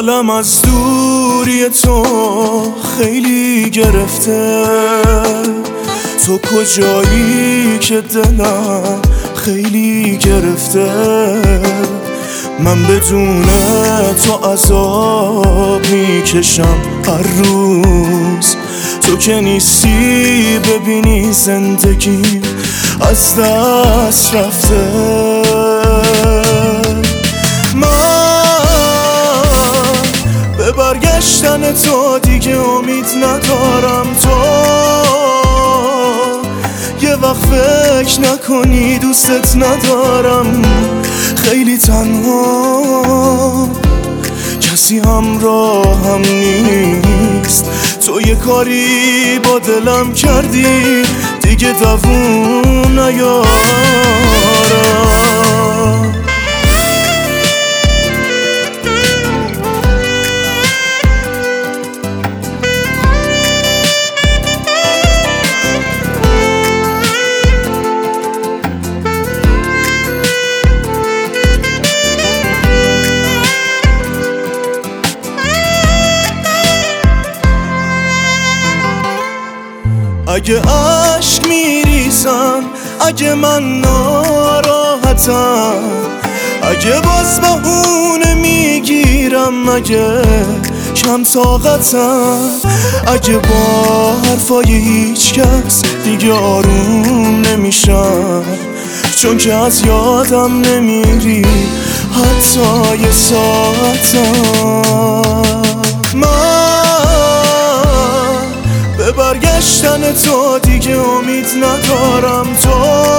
حالم از دوری تو خیلی گرفته، تو کجایی که دلم خیلی گرفته. من بدون تو عذاب میکشم هر روز، تو که نیستی ببینی زندگی از دست رفته. من به برگشتن تو دیگه امید ندارم، تو یه وقت فکر نکنی دوستت ندارم. خیلی تنها، کسی همراهم نیست، تو یه کاری با دلم کردی دیگه دووم نیارم. اگه عشق میریزم، اگه من ناراحتم، اگه باز بهونه میگیرم، اگه کم طاقتم، اگه با حرفای هیچ کس دیگه آروم نمیشم، چون که از یادم نمیری حتی یه ساعتم. به برگشتن تو دیگه امید ندارم، تو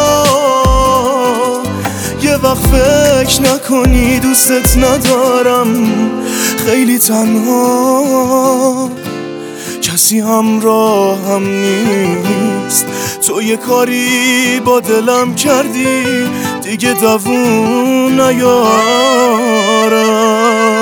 یه وقت فکر نکنی دوستت ندارم. خیلی تنها، کسی همراهم نیست، تو یه کاری با دلم کردی دیگه دووم نیارم.